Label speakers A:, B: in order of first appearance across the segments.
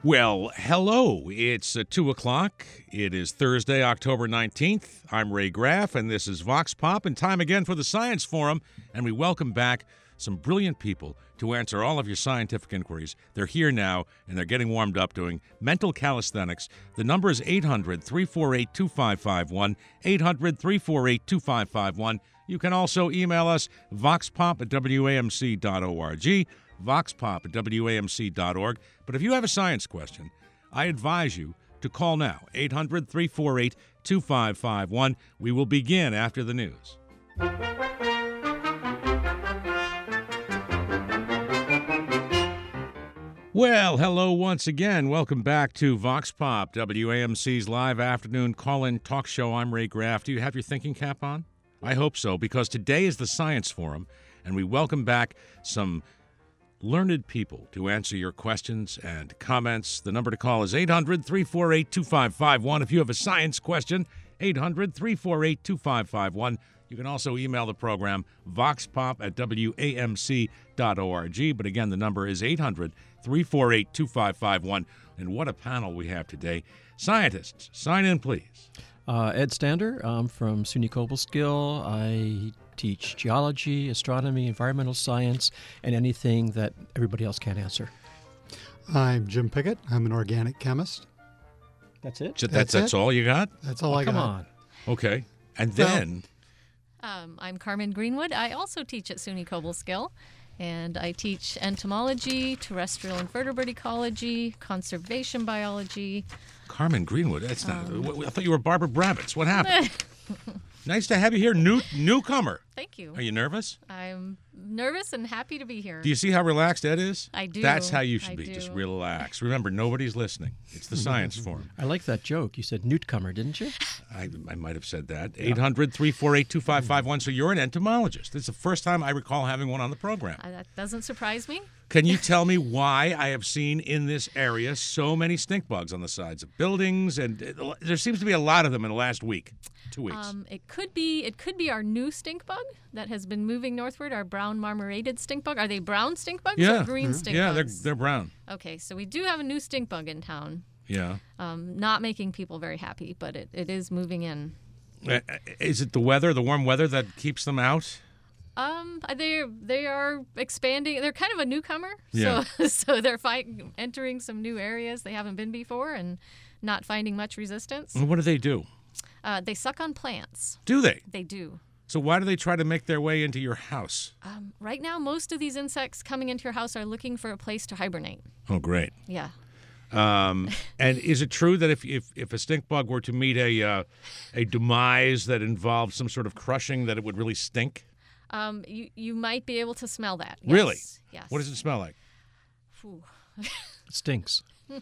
A: Well, hello. It's 2 o'clock. It is Thursday, October 19th. I'm Ray Graff, and this is Vox Pop, and time again for the Science Forum. And we welcome back some brilliant people to answer all of your scientific inquiries. They're here now, and they're getting warmed up doing mental calisthenics. The number is 800-348-2551, 800-348-2551. You can also email us, voxpop@wamc.org, voxpop@wamc.org. But if you have a science question, I advise you to call now, 800-348-2551. We will begin after the news. Well, hello once again. Welcome back to Vox Pop, WAMC's live afternoon call-in talk show. I'm Ray Graff. Do you have your thinking cap on? I hope so, because today is the Science Forum, and we welcome back some learned people to answer your questions and comments. The number to call is 800-348-2551. If you have a science question, 800-348-2551. You can also email the program, voxpop@wamc.org. But again, the number is 800-348-2551. And what a panel we have today. Scientists, sign in, please.
B: Ed Stander. I'm from SUNY Cobleskill. I teach geology, astronomy, environmental science, and anything that everybody else can't answer.
C: I'm Jim Pickett. I'm an organic chemist.
B: That's it?
A: So that's all you got?
C: That's all I got.
B: Come on.
A: Okay. And then...
D: I'm Carmen Greenwood. I also teach at SUNY Cobleskill, and I teach entomology, terrestrial and vertebrate ecology, conservation biology.
A: Carmen Greenwood? That's not... I thought you were Barbara Brabbits. What happened? Nice to have you here, newcomer.
D: Thank you.
A: Are you nervous?
D: I'm nervous and happy to be here.
A: Do you see how relaxed Ed is?
D: I do.
A: That's how you should
D: I
A: be.
D: do.
A: Just relax. Remember, nobody's listening. It's the Science Forum.
B: I like that joke. You said newcomer, didn't you?
A: I might have said that. 800-348-2551. So you're an entomologist. It's the first time I recall having one on the program.
D: That doesn't surprise me.
A: Can you tell me why I have seen in this area so many stink bugs on the sides of buildings? And there seems to be a lot of them in the last week, 2 weeks.
D: It could be our new stink bug that has been moving northward, our brown marmorated stink bug. Are they brown stink bugs or green stink bugs?
A: Yeah, they're brown.
D: Okay, so we do have a new stink bug in town.
A: Yeah.
D: Not making people very happy, but it is moving in.
A: Is it the weather, the warm weather, that keeps them out?
D: They are expanding. They're kind of a newcomer,
A: Yeah.
D: so they're entering some new areas they haven't been before and not finding much resistance.
A: What do they do?
D: They suck on plants.
A: Do they?
D: They do.
A: So why do they try to make their way into your house?
D: Right now, most of these insects coming into your house are looking for a place to hibernate.
A: Oh, great.
D: Yeah.
A: And is it true that if a stink bug were to meet a demise that involved some sort of crushing, that it would really stink?
D: You might be able to smell that. Yes.
A: Really?
D: Yes.
A: What does it smell like?
B: It stinks.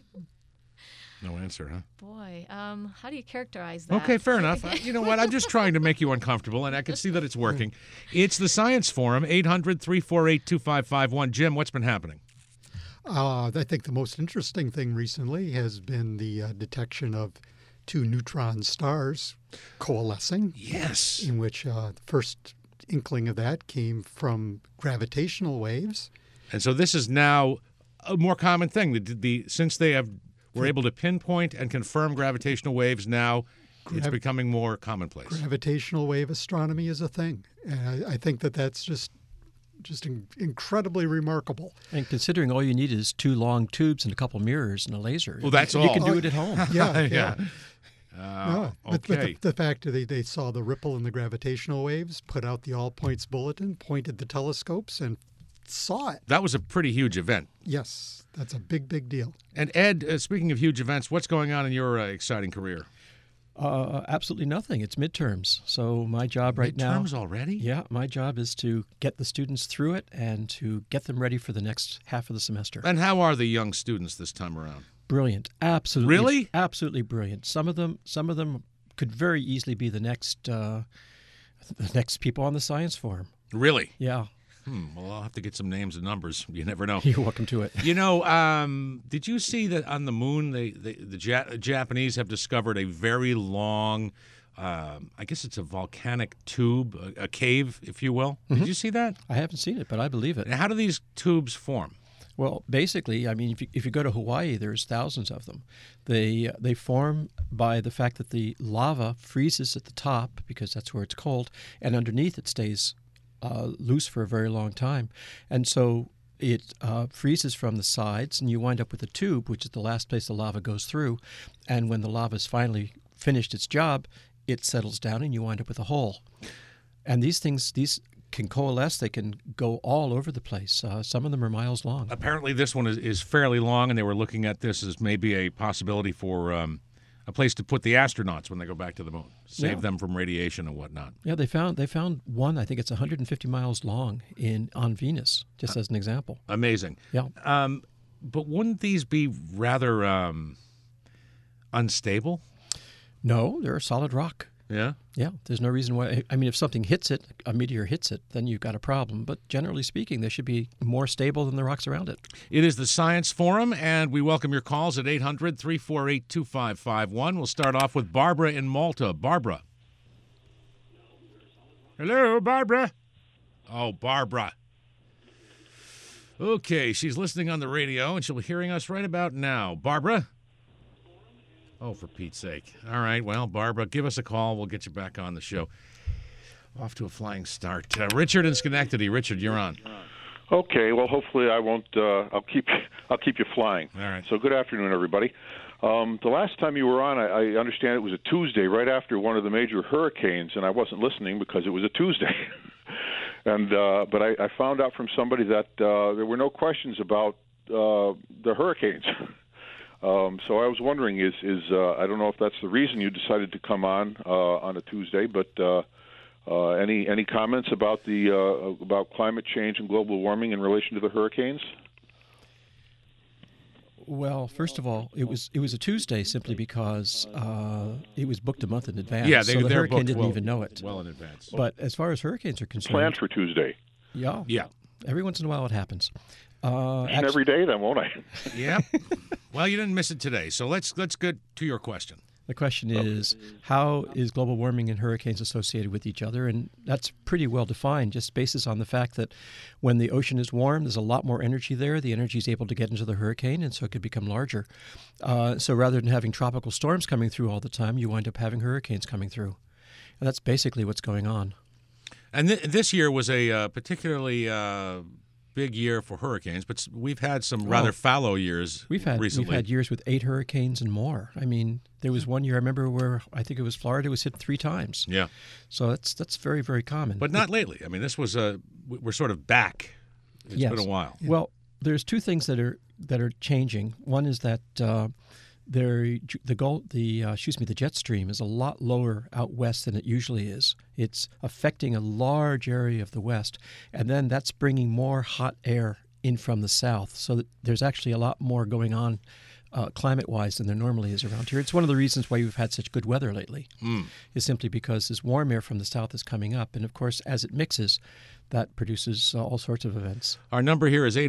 A: No answer, huh?
D: Boy, how do you characterize that?
A: Okay, fair enough. You know what? I'm just trying to make you uncomfortable, and I can see that it's working. It's the Science Forum, 800-348-2551. Jim, what's been happening?
C: I think the most interesting thing recently has been the detection of two neutron stars coalescing.
A: Yes.
C: In which the first inkling of that came from gravitational waves.
A: And so this is now a more common thing. Since they were able to pinpoint and confirm gravitational waves, now it's becoming more commonplace.
C: Gravitational wave astronomy is a thing. And I think that's just incredibly remarkable.
B: And considering all you need is two long tubes and a couple mirrors and a laser.
A: Well, that's all.
B: You can do it at home.
C: Yeah.
A: Okay.
C: But the fact that they saw the ripple in the gravitational waves, put out the all points bulletin, pointed the telescopes, and saw it.
A: That was a pretty huge event.
C: Yes, that's a big, big deal.
A: And Ed, speaking of huge events, what's going on in your exciting career?
B: Absolutely nothing. It's midterms. So my job right now...
A: Midterms already?
B: Yeah, my job is to get the students through it and to get them ready for the next half of the semester.
A: And how are the young students this time around?
B: Brilliant. Absolutely.
A: Really?
B: Absolutely brilliant. Some of them could very easily be the next people on the Science Forum.
A: Really?
B: Yeah.
A: Well, I'll have to get some names and numbers. You never know.
B: You're welcome to it.
A: You know, did you see that on the moon, the Japanese have discovered a very long, I guess it's a volcanic tube, a cave, if you will. Did you see that?
B: I haven't seen it, but I believe it.
A: And how do these tubes form?
B: Well, basically, I mean, if you go to Hawaii, there's thousands of them. They form by the fact that the lava freezes at the top because that's where it's cold, and underneath it stays loose for a very long time, and so it freezes from the sides, and you wind up with a tube, which is the last place the lava goes through. And when the lava's finally finished its job, it settles down, and you wind up with a hole. And these can coalesce. They can go all over the place. Some of them are miles long.
A: Apparently, this one is fairly long, and they were looking at this as maybe a possibility for a place to put the astronauts when they go back to the moon, save them from radiation and whatnot.
B: Yeah, they found one. I think it's 150 miles long on Venus, just as an example.
A: Amazing.
B: Yeah.
A: But wouldn't these be rather unstable?
B: No, they're a solid rock.
A: Yeah?
B: Yeah, there's no reason why. I mean, if something hits it, a meteor hits it, then you've got a problem. But generally speaking, they should be more stable than the rocks around it.
A: It is the Science Forum, and we welcome your calls at 800-348-2551. We'll start off with Barbara in Malta. Barbara. Hello, Barbara. Oh, Barbara. Okay, she's listening on the radio, and she'll be hearing us right about now. Barbara? Oh, for Pete's sake. All right, well, Barbara, give us a call. We'll get you back on the show. Off to a flying start. Richard in Schenectady. Richard, you're on.
E: Okay, well, hopefully I won't. I'll keep you flying.
A: All right.
E: So good afternoon, everybody. The last time you were on, I understand it was a Tuesday, right after one of the major hurricanes, and I wasn't listening because it was a Tuesday. And but I found out from somebody that there were no questions about the hurricanes. So I was wondering, is I don't know if that's the reason you decided to come on a Tuesday, but any comments about about climate change and global warming in relation to the hurricanes?
B: Well, first of all, it was a Tuesday simply because it was booked a month in advance.
A: Yeah,
B: so the
A: they're
B: hurricane
A: booked
B: didn't even know it.
A: well in advance.
B: But as far as hurricanes are concerned,
E: Planned for Tuesday.
B: Yeah. Every once in a while, it happens.
E: And every day, then, won't I?
A: Yeah. Well, you didn't miss it today, so let's get to your question.
B: The question is, how is global warming and hurricanes associated with each other? And that's pretty well defined, just basis on the fact that when the ocean is warm, there's a lot more energy there. The energy is able to get into the hurricane, and so it could become larger. So rather than having tropical storms coming through all the time, you wind up having hurricanes coming through. And that's basically what's going on.
A: And this year was a particularly big year for hurricanes, but we've had some rather fallow years recently.
B: We've had years with 8 hurricanes and more. I mean, there was one year I remember where I think it was Florida was hit 3 times.
A: Yeah.
B: So that's very, very common.
A: But not lately. I mean, this was we're sort of back. It's been a while.
B: Well, there's 2 things that are changing. One is that the jet stream is a lot lower out west than it usually is. It's affecting a large area of the west, and then that's bringing more hot air in from the south. So that there's actually a lot more going on climate-wise than there normally is around here. It's one of the reasons why we've had such good weather lately, is simply because this warm air from the south is coming up, and of course, as it mixes, that produces all sorts of events.
A: Our number here is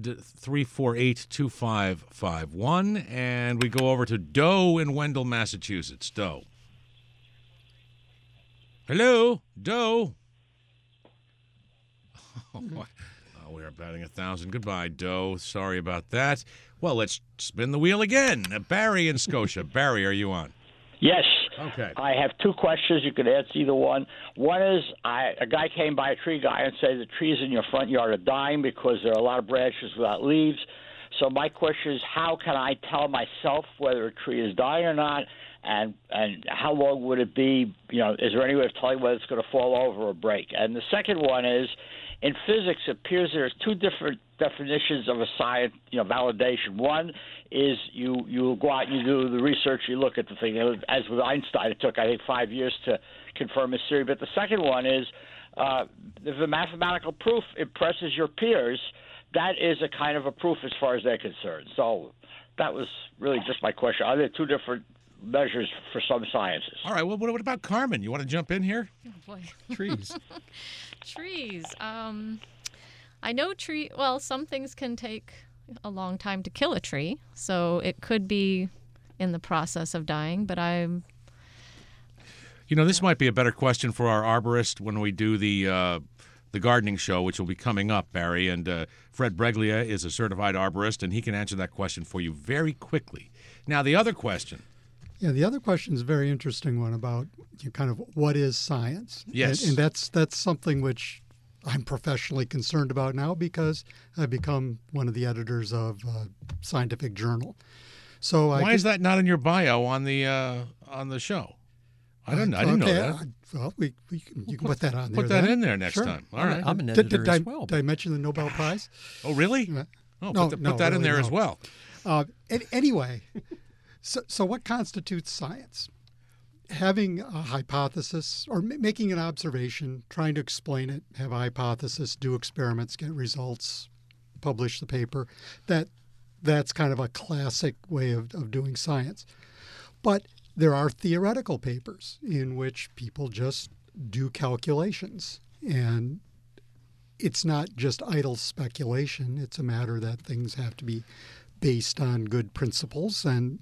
A: 800-348-2551, and we go over to Doe in Wendell, Massachusetts. Doe. Hello, Doe. Oh, we are batting 1,000. Goodbye, Doe. Sorry about that. Well, let's spin the wheel again. Barry in Scotia. Barry, are you on?
F: Yes.
A: Okay.
F: I have 2 questions. You could answer either one. One is a guy came by, a tree guy, and said the trees in your front yard are dying because there are a lot of branches without leaves. So my question is, how can I tell myself whether a tree is dying or not, and how long would it be? You know, is there any way of telling whether it's going to fall over or break? And the second one is, in physics, it appears there's 2 different definitions of a science, validation. One is you go out and you do the research, you look at the thing. As with Einstein, it took, I think, 5 years to confirm his theory. But the second one is if a mathematical proof impresses your peers, that is a kind of a proof as far as they're concerned. So that was really just my question. Are there 2 different measures for some sciences?
A: All right. Well, what about Carmen? You want to jump in here?
D: Oh, boy.
B: Trees.
D: Trees. I know some things can take a long time to kill a tree, so it could be in the process of dying, but this might be a better question for our arborist when we do the
A: the gardening show, which will be coming up, Barry. And Fred Breglia is a certified arborist, and he can answer that question for you very quickly. Now, the other question.
C: Yeah, the other question is a very interesting one about kind of what is science.
A: Yes.
C: And that's something which I'm professionally concerned about now because I've become one of the editors of a scientific journal. So
A: Why is that not in your bio on the show? I didn't know that.
C: Well, you can put that on there.
A: Put that
C: then.
A: in there next
C: Sure.
A: time. All right.
B: I'm an editor
C: Did
B: as well.
C: I mention the Nobel Prize?
A: Oh, really?
C: No,
A: Put that in
C: really,
A: there
C: no.
A: as well.
C: Anyway, so what constitutes science? Having a hypothesis or making an observation, trying to explain it, have a hypothesis, do experiments, get results, publish the paper. That's kind of a classic way of doing science. But there are theoretical papers in which people just do calculations. And it's not just idle speculation. It's a matter that things have to be based on good principles.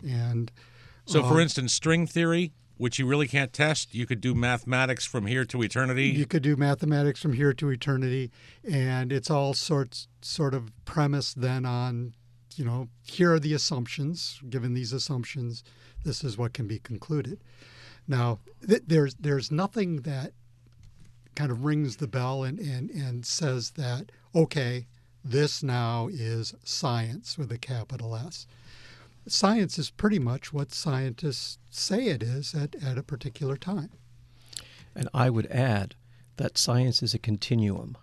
A: So, for instance, string theory, which you really can't test, you could do mathematics from here to eternity.
C: You could do mathematics from here to eternity, and it's all sort of premised then on, here are the assumptions. Given these assumptions, this is what can be concluded. Now, there's nothing that kind of rings the bell and says that, okay, this now is science with a capital S. Science is pretty much what scientists say it is at a particular time.
B: And I would add that science is a continuum.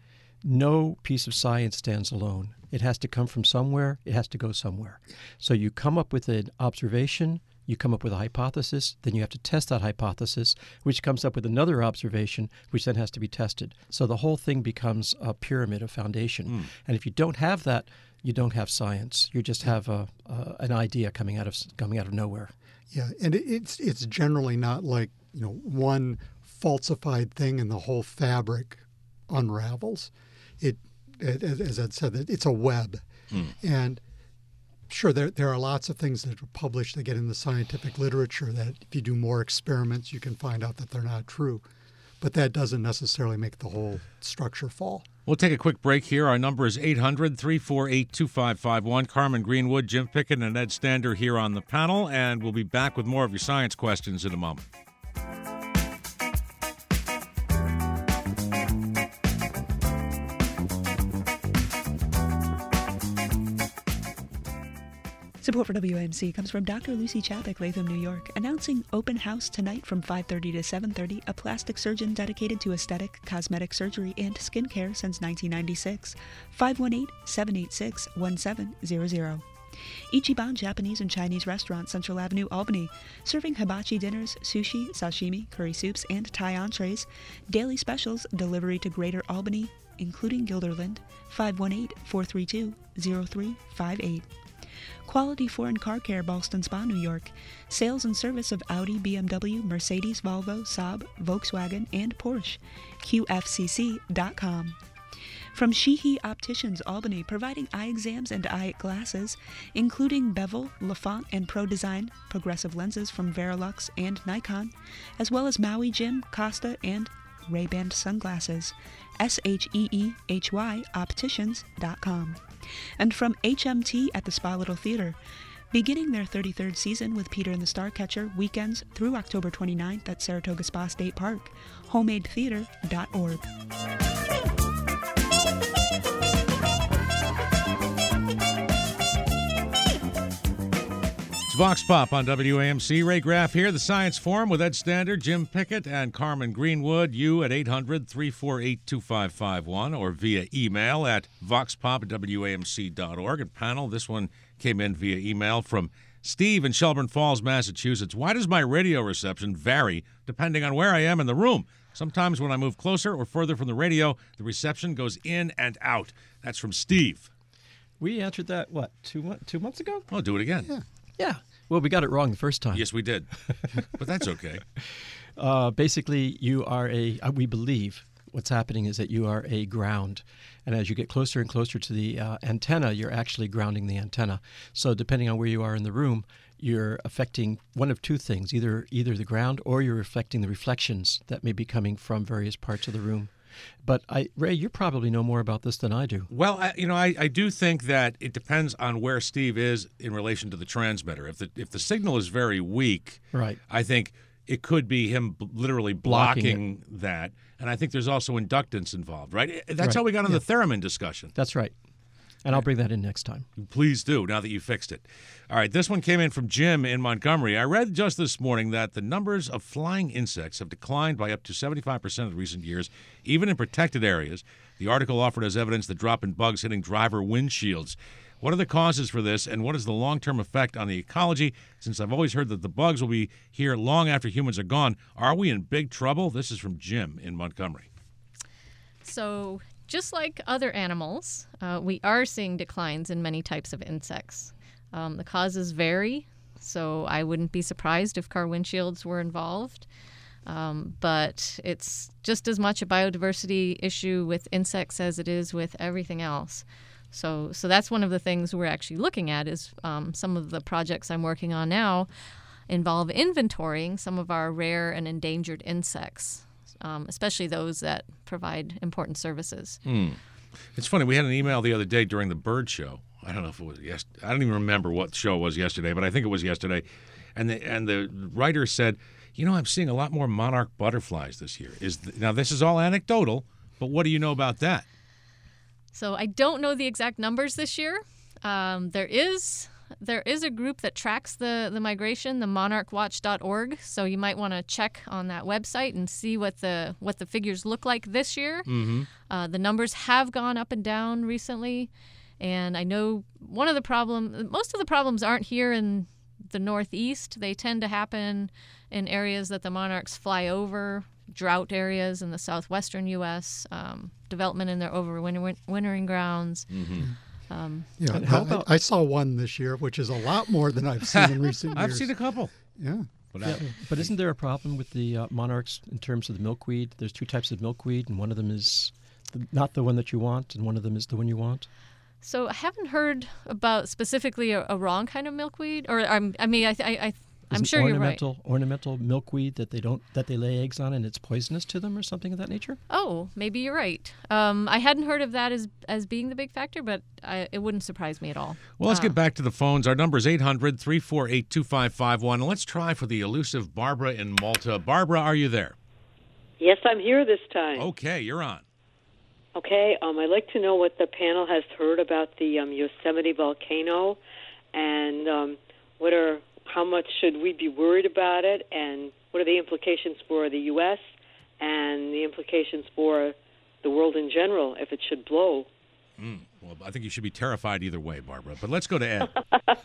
B: No piece of science stands alone. It has to come from somewhere. It has to go somewhere. So you come up with an observation, you come up with a hypothesis, then you have to test that hypothesis, which comes up with another observation, which then has to be tested. So the whole thing becomes a pyramid, a foundation. And if you don't have that, you don't have science. You just have an idea coming out of nowhere.
C: Yeah, and it's generally not like one falsified thing and the whole fabric unravels. As Ed said, it's a web, and sure, there are lots of things that are published that get in the scientific literature that if you do more experiments, you can find out that they're not true. But that doesn't necessarily make the whole structure fall.
A: We'll take a quick break here. Our number is 800-348-2551. Carmen Greenwood, Jim Pickett, and Ed Stander here on the panel, and we'll be back with more of your science questions in a moment.
G: Support for WAMC comes from Dr. Lucy Chapek, Latham, New York, announcing open house tonight from 5:30 to 7:30, a plastic surgeon dedicated to aesthetic, cosmetic surgery, and skincare since 1996. 518-786-1700. Ichiban Japanese and Chinese Restaurant, Central Avenue, Albany, serving hibachi dinners, sushi, sashimi, curry soups, and Thai entrees. Daily specials, delivery to Greater Albany, including Guilderland. 518-432-0358. Quality Foreign Car Care, Ballston Spa, New York. Sales and service of Audi, BMW, Mercedes, Volvo, Saab, Volkswagen, and Porsche. QFCC.com. From Sheehy Opticians, Albany, providing eye exams and eye glasses, including Bevel, Lafont, and Pro Design, progressive lenses from Verilux and Nikon, as well as Maui Jim, Costa, and Ray-Ban sunglasses. SHEEHY Opticians.com. And from HMT at the Spa Little Theater, beginning their 33rd season with Peter and the Starcatcher weekends through October 29th at Saratoga Spa State Park. HomemadeTheater.org.
A: Vox Pop on WAMC. Ray Graff here, the Science Forum with Ed Stander, Jim Pickett, and Carmen Greenwood. You at 800-348-2551 or via email at voxpop@wamc.org. And panel, this one came in via email from Steve in Shelburne Falls, Massachusetts. Why does my radio reception vary depending on where I am in the room? Sometimes when I move closer or further from the radio, the reception goes in and out. That's from Steve.
B: We answered that, 2 months ago?
A: I'll do it again.
B: Yeah. Well, we got it wrong the first time.
A: Yes, we did. But that's okay.
B: Basically, you are we believe what's happening is that you are a ground. And as you get closer and closer to the antenna, you're actually grounding the antenna. So depending on where you are in the room, you're affecting one of two things, either the ground or you're affecting the reflections that may be coming from various parts of the room. But Ray, you probably know more about this than I do.
A: Well, I do think that it depends on where Steve is in relation to the transmitter. If the signal is very weak,
B: right,
A: I think it could be him literally blocking that. And I think there's also inductance involved, right? That's how we got on the theremin discussion.
B: That's right. And I'll bring that in next time.
A: Please do, now that you fixed it. All right, this one came in from Jim in Montgomery. I read just this morning that the numbers of flying insects have declined by up to 75% in recent years, even in protected areas. The article offered as evidence the drop in bugs hitting driver windshields. What are the causes for this, and what is the long-term effect on the ecology? Since I've always heard that the bugs will be here long after humans are gone, are we in big trouble? This is from Jim in Montgomery.
D: So, just like other animals, we are seeing declines in many types of insects. The causes vary, so I wouldn't be surprised if car windshields were involved. But it's just as much a biodiversity issue with insects as it is with everything else. So that's one of the things we're actually looking at is some of the projects I'm working on now involve inventorying some of our rare and endangered insects, especially those that provide important services.
A: It's funny. We had an email the other day during the bird show. I don't know if it was I don't even remember what show it was yesterday, but I think it was yesterday. And the writer said, I'm seeing a lot more monarch butterflies this year. Now, this is all anecdotal, but what do you know about that?
D: So I don't know the exact numbers this year. There is a group that tracks the migration, the monarchwatch.org. So you might want to check on that website and see what the figures look like this year. Mm-hmm. The numbers have gone up and down recently, and I know most of the problems aren't here in the Northeast. They tend to happen in areas that the monarchs fly over, drought areas in the southwestern U.S., development in their overwintering grounds.
B: Mm-hmm.
C: I saw one this year, which is a lot more than I've seen in recent years.
A: I've seen a couple.
C: Yeah.
B: But isn't there a problem with the monarchs in terms of the milkweed? There's two types of milkweed, and one of them is not the one that you want, and one of them is the one you want.
D: So I haven't heard about specifically a wrong kind of milkweed, or I'm sure you're right.
B: Ornamental milkweed that they lay eggs on and it's poisonous to them or something of that nature?
D: Oh, maybe you're right. I hadn't heard of that as being the big factor, but it wouldn't surprise me at all.
A: Well, let's get back to the phones. Our number is 800-348-2551. And let's try for the elusive Barbara in Malta. Barbara, are you there?
H: Yes, I'm here this time.
A: Okay, you're on.
H: Okay, I'd like to know what the panel has heard about the Yosemite volcano and how much should we be worried about it, and what are the implications for the U.S. and the implications for the world in general if it should blow?
A: Well, I think you should be terrified either way, Barbara. But let's go to Ed.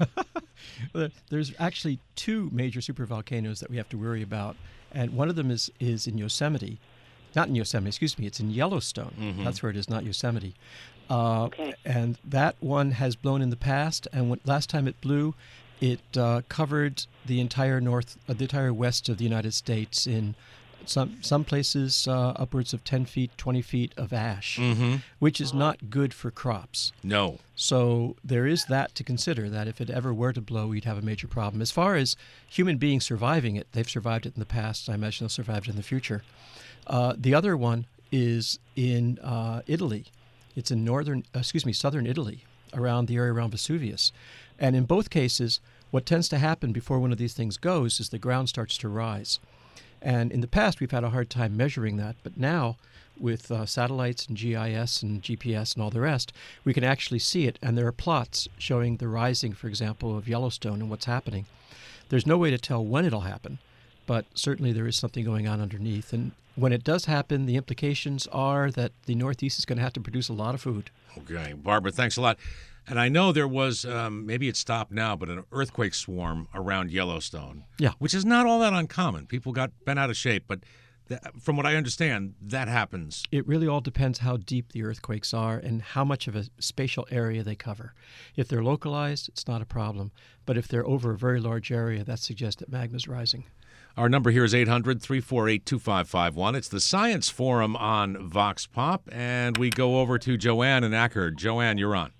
B: There's actually two major supervolcanoes that we have to worry about, and one of them is in Yosemite. Not in Yosemite, excuse me. It's in Yellowstone. Mm-hmm. That's where it is, not Yosemite.
H: Okay.
B: And that one has blown in the past, and last time it blew, it covered the entire west of the United States in some places upwards of 10 feet, 20 feet of ash, mm-hmm. which is not good for crops.
A: No.
B: So there is that to consider, that if it ever were to blow, we'd have a major problem. As far as human beings surviving it, they've survived it in the past. I imagine they'll survive it in the future. The other one is in Italy. It's in southern Italy, around the area around Vesuvius. And in both cases, what tends to happen before one of these things goes is the ground starts to rise. And in the past, we've had a hard time measuring that. But now, with satellites and GIS and GPS and all the rest, we can actually see it. And there are plots showing the rising, for example, of Yellowstone and what's happening. There's no way to tell when it'll happen, but certainly there is something going on underneath. And when it does happen, the implications are that the Northeast is going to have to produce a lot of food.
A: Okay. Barbara, thanks a lot. And I know there was, maybe it stopped now, but an earthquake swarm around Yellowstone.
B: Yeah.
A: Which is not all that uncommon. People got bent out of shape, but from what I understand, that happens.
B: It really all depends how deep the earthquakes are and how much of a spatial area they cover. If they're localized, it's not a problem. But if they're over a very large area, that suggests that magma's rising.
A: Our number here is 800-348-2551. It's the Science Forum on Vox Pop, and we go over to Joanne in Ackerd. Joanne, you're on.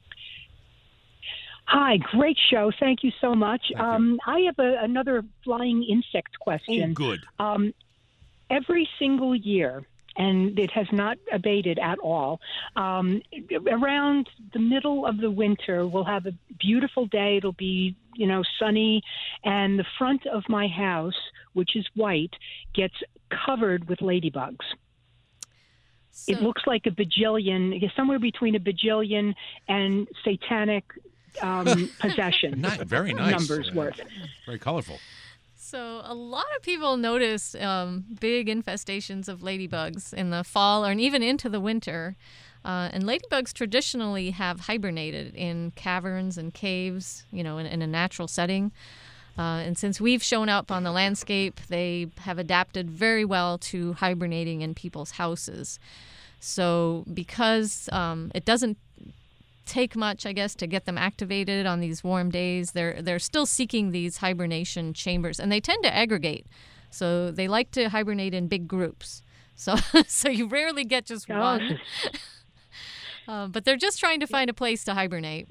I: Hi, great show. Thank you so much. I have another flying insect question.
A: Oh, good.
I: Every single year, and it has not abated at all. Around the middle of the winter, we'll have a beautiful day. It'll be, sunny, and the front of my house, which is white, gets covered with ladybugs.
D: So,
I: it looks like a bajillion, somewhere between a bajillion and satanic possession.
A: Very nice.
I: Numbers worth.
A: Very colorful.
D: So a lot of people notice big infestations of ladybugs in the fall and even into the winter. And ladybugs traditionally have hibernated in caverns and caves, in a natural setting. And since we've shown up on the landscape, they have adapted very well to hibernating in people's houses. So because it doesn't take much, I guess, to get them activated on these warm days, they're still seeking these hibernation chambers, and they tend to aggregate. So they like to hibernate in big groups. So you rarely get just one. But they're just trying to find a place to hibernate.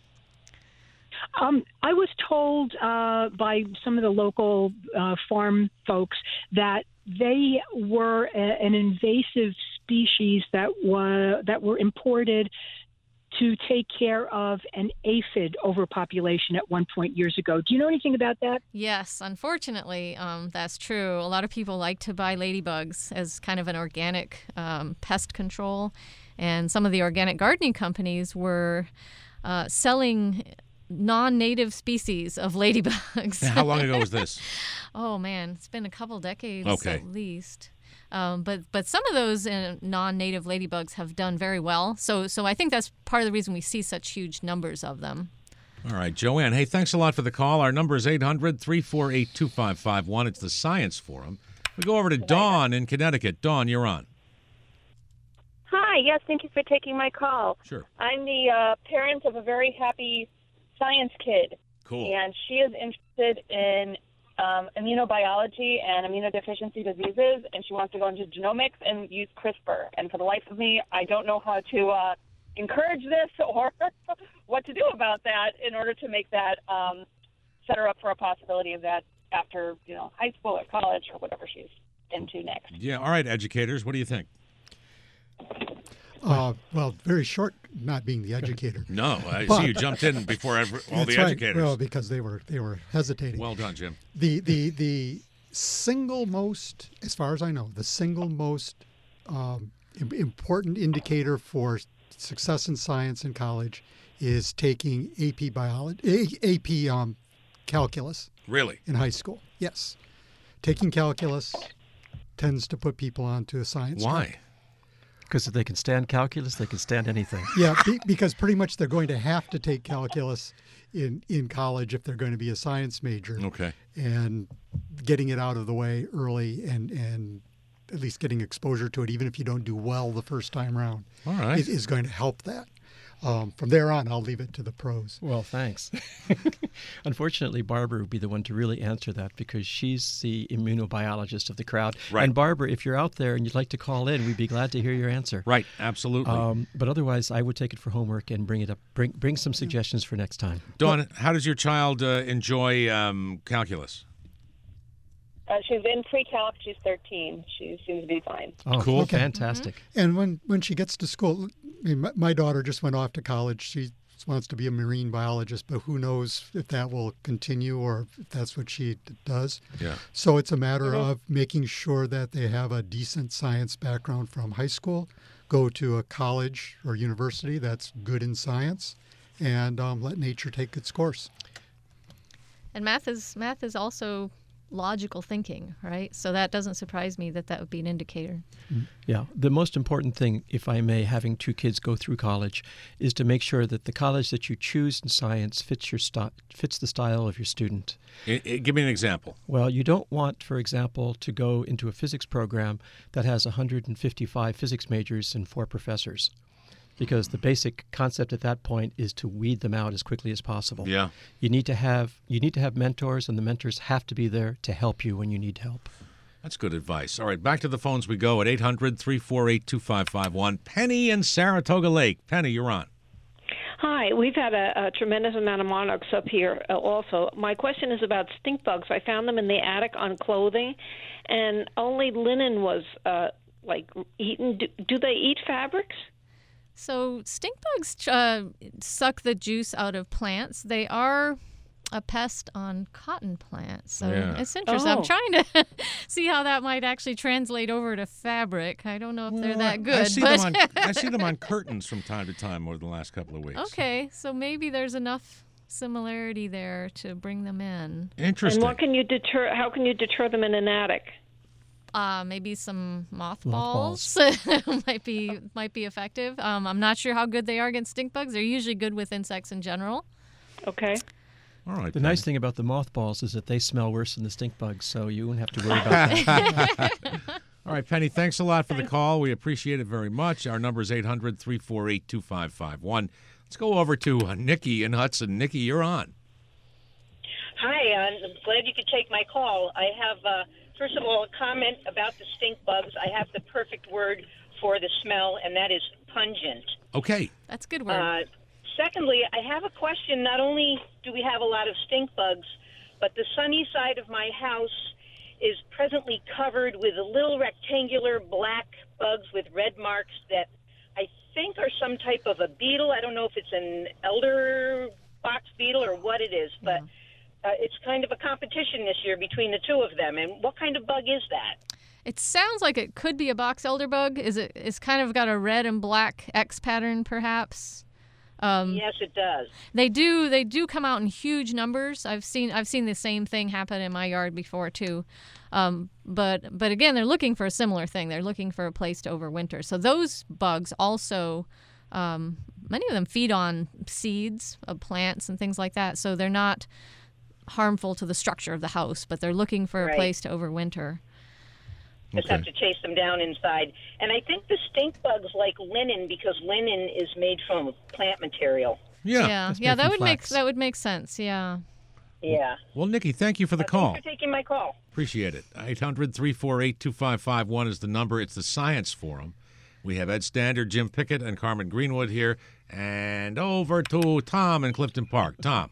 I: I was told by some of the local farm folks that they were an invasive species that were imported to take care of an aphid overpopulation at one point years ago. Do you know anything about that?
D: Yes, unfortunately, that's true. A lot of people like to buy ladybugs as kind of an organic pest control, and some of the organic gardening companies were selling non-native species of ladybugs.
A: How long ago was this?
D: Oh, man, it's been a couple decades
A: at
D: least. But some of those non-native ladybugs have done very well. So I think that's part of the reason we see such huge numbers of them.
A: All right, Joanne. Hey, thanks a lot for the call. Our number is 800-348-2551. It's the Science Forum. We go over to Dawn in Connecticut. Dawn, you're on.
J: Hi. Yes, thank you for taking my call.
A: Sure.
J: I'm the parent of a very happy science kid.
A: Cool.
J: And she is interested in immunobiology and immunodeficiency diseases, and she wants to go into genomics and use CRISPR. And for the life of me, I don't know how to encourage this or what to do about that in order to make that set her up for a possibility of that after high school or college or whatever she's into next.
A: Yeah. All right, educators, what do you think?
C: Well, very short, not being the educator.
A: No, I see you jumped in before all the educators.
C: Well, because they were hesitating.
A: Well done, Jim.
C: The single most, as far as I know, the single most important indicator for success in science in college is taking AP calculus.
A: Really?
C: In high school, yes. Taking calculus tends to put people onto a science track.
A: Why?
B: Because if they can stand calculus, they can stand anything.
C: Yeah, because pretty much they're going to have to take calculus in college if they're going to be a science major.
A: Okay.
C: And getting it out of the way early and at least getting exposure to it, even if you don't do well the first time around,
A: all right,
C: is going to help that. From there on, I'll leave it to the pros.
B: Well, thanks. Unfortunately, Barbara would be the one to really answer that because she's the immunobiologist of the crowd.
A: Right.
B: And Barbara, if you're out there and you'd like to call in, we'd be glad to hear your answer.
A: Right, absolutely.
B: But otherwise, I would take it for homework and bring it up. Bring some suggestions for next time.
A: Dawn, how does your child enjoy calculus?
J: She's in pre-calc. She's 13. She seems to be fine.
B: Oh,
A: cool.
B: Okay. Fantastic.
C: Mm-hmm. And when she gets to school, my daughter just went off to college. She wants to be a marine biologist, but who knows if that will continue or if that's what she does.
A: Yeah.
C: So it's a matter of making sure that they have a decent science background from high school, go to a college or university that's good in science, and let nature take its course.
D: And math is also logical thinking, right? So that doesn't surprise me that would be an indicator.
B: Yeah. The most important thing, if I may, having two kids go through college, is to make sure that the college that you choose in science fits the style of your student.
A: Give me an example.
B: Well, you don't want, for example, to go into a physics program that has 155 physics majors and 4 professors. Because the basic concept at that point is to weed them out as quickly as possible.
A: Yeah.
B: You need to have mentors, and the mentors have to be there to help you when you need help.
A: That's good advice. All right, back to the phones we go at 800-348-2551. Penny in Saratoga Lake. Penny, you're on.
K: Hi, we've had a tremendous amount of monarchs up here also. My question is about stink bugs. I found them in the attic on clothing, and only linen was like eaten? Do they eat fabrics?
D: So stink bugs suck the juice out of plants. They are a pest on cotton plants. So it's interesting. I'm trying to see how that might actually translate over to fabric. I don't know if they're that good.
A: I see them on curtains from time to time over the last couple of weeks.
D: Okay, so maybe there's enough similarity there to bring them in.
A: Interesting.
K: And what can you deter? How can you deter them in an attic?
D: Maybe some mothballs might be effective. I'm not sure how good they are against stink bugs. They're usually good with insects in general.
K: Okay.
A: All right.
B: The nice thing about the mothballs is that they smell worse than the stink bugs, so you won't have to worry about that.
A: All right, Penny, thanks a lot for the call. We appreciate it very much. Our number is 800-348-2551. Let's go over to Nikki in Hudson. Nikki, you're on.
L: Hi, I'm glad you could take my call. I have, first of all, a comment about the stink bugs. I have the perfect word for the smell, and that is pungent.
A: Okay.
D: That's a good word.
L: Secondly, I have a question. Not only do we have a lot of stink bugs, but the sunny side of my house is presently covered with little rectangular black bugs with red marks that I think are some type of a beetle. I don't know if it's an elder box beetle or what it is, but it's kind of a competition this year between the two of them. And what kind of bug is that?
D: It sounds like it could be a box elder bug. It's kind of got a red and black X pattern, perhaps.
L: Yes, it does.
D: They do come out in huge numbers. I've seen the same thing happen in my yard before too. But again, they're looking for a similar thing. They're looking for a place to overwinter. So those bugs also, many of them feed on seeds of plants and things like that. So they're not harmful to the structure of the house, but they're looking for a place to overwinter.
L: Just have to chase them down inside. And I think the stink bugs like linen because linen is made from plant material.
D: Yeah, that would make sense. Yeah.
L: Yeah.
A: Well, Nikki, thank you for the call.
L: Thanks for taking my call.
A: Appreciate it. 800-348-2551 is the number. It's the Science Forum. We have Ed Standard, Jim Pickett, and Carmen Greenwood here. And over to Tom in Clifton Park. Tom.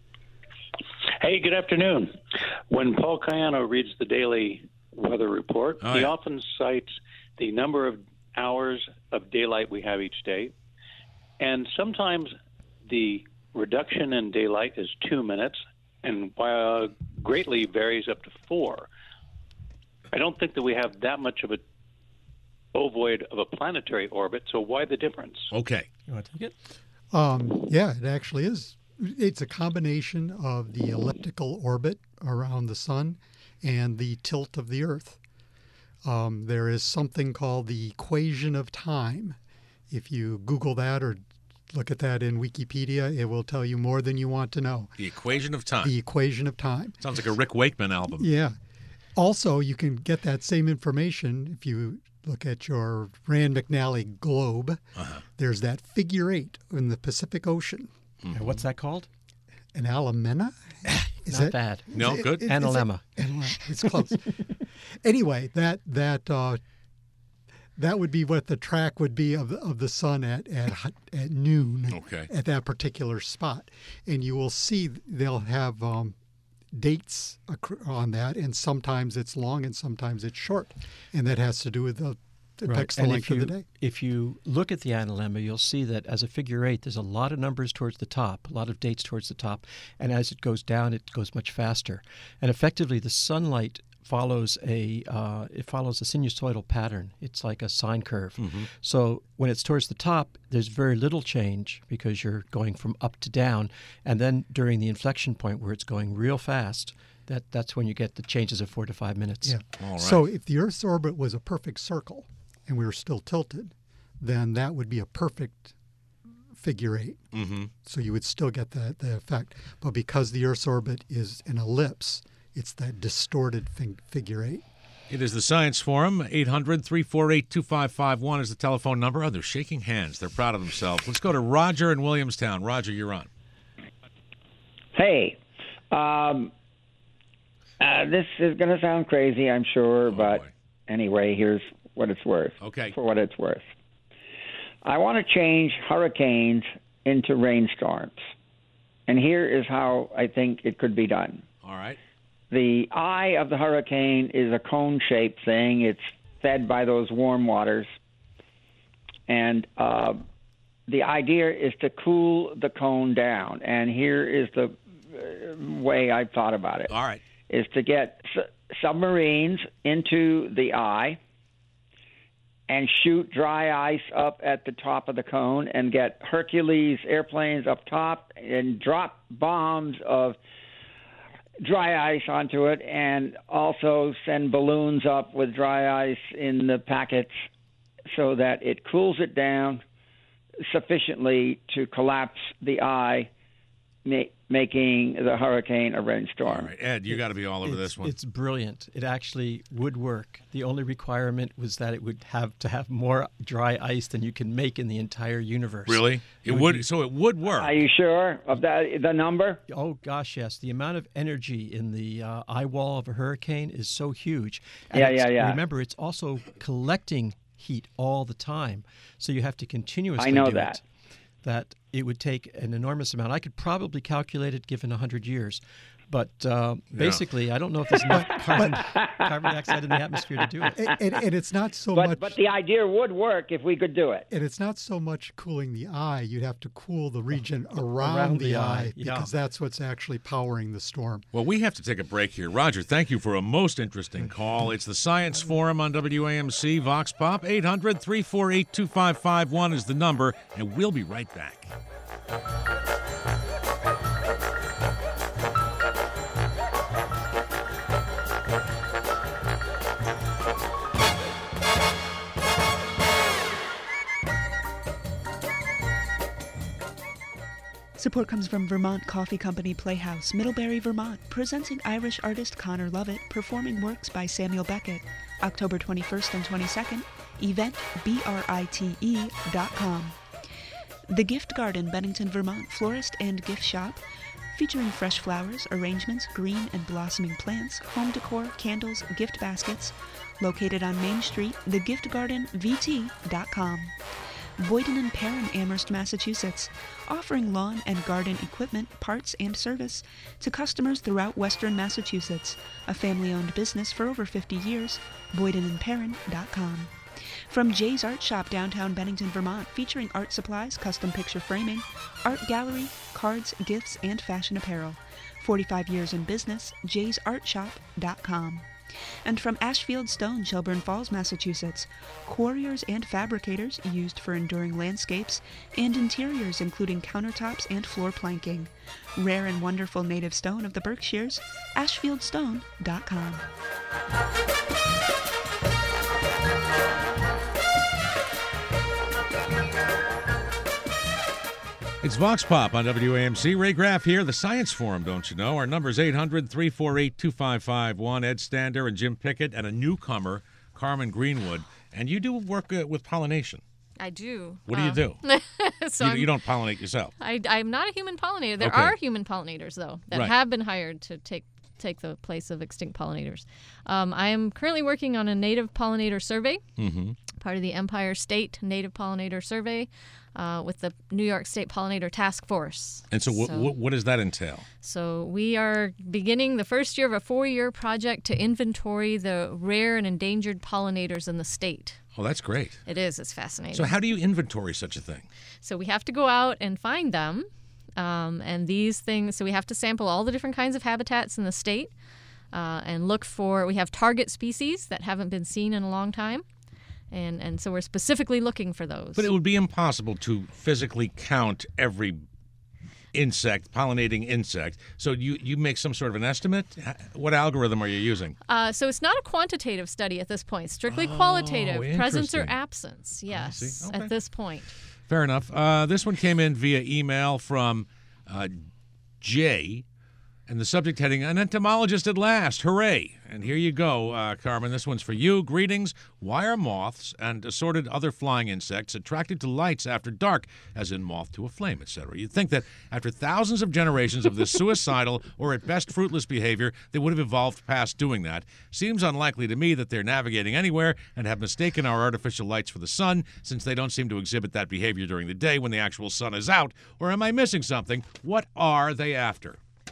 M: Hey, good afternoon. When Paul Cayano reads the daily weather report, he often cites the number of hours of daylight we have each day. And sometimes the reduction in daylight is 2 minutes, and greatly varies up to 4. I don't think that we have that much of a ovoid of a planetary orbit, so why the difference?
A: Okay.
B: You want to take it?
C: Yeah, it actually is. It's a combination of the elliptical orbit around the sun and the tilt of the Earth. There is something called the equation of time. If you Google that or look at that in Wikipedia, it will tell you more than you want to know.
A: The equation of time.
C: The equation of time.
A: Sounds like a Rick Wakeman album.
C: Yeah. Also, you can get that same information if you look at your Rand McNally globe. There's that figure 8 in the Pacific Ocean.
B: And what's that called?
C: An alemma?
B: Not bad.
A: No, good.
B: Analemma.
C: It's close. Anyway, that would be what the track would be of the sun at noon at that particular spot. And you will see they'll have dates on that, and sometimes it's long and sometimes it's short. And that has to do with the affects the length of the day.
B: If you look at the analemma, you'll see that as a figure 8, there's a lot of numbers towards the top, a lot of dates towards the top, and as it goes down, it goes much faster. And effectively, the sunlight follows a sinusoidal pattern. It's like a sine curve. So when it's towards the top, there's very little change because you're going from up to down, and then during the inflection point where it's going real fast, that's when you get the changes of 4 to 5 minutes.
C: Yeah.
A: All right.
C: So if the Earth's orbit was a perfect circle and we were still tilted, then that would be a perfect figure 8. So you would still get the effect. But because the Earth's orbit is an ellipse, it's that distorted figure 8.
A: It is the Science Forum. 800-348-2551 is the telephone number. Oh, they're shaking hands. They're proud of themselves. Let's go to Roger in Williamstown. Roger, you're on.
N: Hey. This is going to sound crazy, I'm sure, but anyway, here's what it's worth.
A: Okay.
N: For what it's worth. I want to change hurricanes into rainstorms. And here is how I think it could be done.
A: All right.
N: The eye of the hurricane is a cone-shaped thing. It's fed by those warm waters. And the idea is to cool the cone down. And here is the way I thought about it.
A: All right.
N: Is to get submarines into the eye and shoot dry ice up at the top of the cone and get Hercules airplanes up top and drop bombs of dry ice onto it, and also send balloons up with dry ice in the packets so that it cools it down sufficiently to collapse the eye, making the hurricane a rainstorm.
A: All right, Ed, you got to be all over this one.
B: It's brilliant. It actually would work. The only requirement was that it would have to have more dry ice than you can make in the entire universe.
A: Really? It would. So it would work.
N: Are you sure of that? The number?
B: Oh gosh, yes. The amount of energy in the eye wall of a hurricane is so huge. And
N: Yeah.
B: Remember, it's also collecting heat all the time, so you have to continuously.
N: I know
B: do
N: that.
B: it. That it would take an enormous amount. I could probably calculate it given 100 years. But basically, I don't know if there's enough carbon dioxide in the atmosphere to do it.
C: And it's not so much.
N: But the idea would work if we could do it.
C: And it's not so much cooling the eye. You'd have to cool the region around the eye because that's what's actually powering the storm.
A: Well, we have to take a break here. Roger, thank you for a most interesting call. It's the Science Forum on WAMC, Vox Pop. 800-348-2551 is the number, and we'll be right back.
G: Support comes from Vermont Coffee Company Playhouse, Middlebury, Vermont, presenting Irish artist Connor Lovett performing works by Samuel Beckett, October 21st and 22nd, event brite.com. The Gift Garden, Bennington, Vermont, florist and gift shop, featuring fresh flowers, arrangements, green and blossoming plants, home decor, candles, gift baskets, located on Main Street, thegiftgardenvt.com. Boyden and Perrin, Amherst, Massachusetts, offering lawn and garden equipment, parts, and service to customers throughout western Massachusetts. A family-owned business for over 50 years, boydenandperrin.com. From Jay's Art Shop, downtown Bennington, Vermont, featuring art supplies, custom picture framing, art gallery, cards, gifts, and fashion apparel. 45 years in business, jaysartshop.com. And from Ashfield Stone, Shelburne Falls, Massachusetts, quarriers and fabricators used for enduring landscapes and interiors including countertops and floor planking. Rare and wonderful native stone of the Berkshires, ashfieldstone.com.
A: It's Vox Pop on WAMC. Ray Graff here, the Science Forum, don't you know? Our number is 800-348-2551. Ed Stander and Jim Pickett and a newcomer, Carmen Greenwood. And you do work with pollination.
D: I do.
A: What do you do? You don't pollinate yourself.
D: I'm not a human pollinator. There
A: Okay.
D: are human pollinators, though, that have been hired to take the place of extinct pollinators. I am currently working on a native pollinator survey, part of the Empire State Native Pollinator Survey, with the New York State Pollinator Task Force.
A: And so what does that entail?
D: So we are beginning the first year of a 4-year project to inventory the rare and endangered pollinators in the state.
A: Oh, that's great.
D: It is. It's fascinating.
A: So how do you inventory such a thing?
D: So we have to go out and find them. And these things, so we have to sample all the different kinds of habitats in the state and look for, we have target species that haven't been seen in a long time. And so we're specifically looking for those.
A: But it would be impossible to physically count every pollinating insect. So you make some sort of an estimate? What algorithm are you using?
D: So it's not a quantitative study at this point, strictly qualitative, presence or
A: interesting.
D: absence, yes,
A: Okay.
D: at this point.
A: Fair enough. This one came in via email from Jay, and the subject heading, an entomologist at last. Hooray. And here you go, Carmen. This one's for you. Greetings. Why are moths and assorted other flying insects attracted to lights after dark, as in moth to a flame, etc.? You'd think that after thousands of generations of this suicidal or at best fruitless behavior, they would have evolved past doing that. Seems unlikely to me that they're navigating anywhere and have mistaken our artificial lights for the sun, since they don't seem to exhibit that behavior during the day when the actual sun is out. Or am I missing something? What are they after?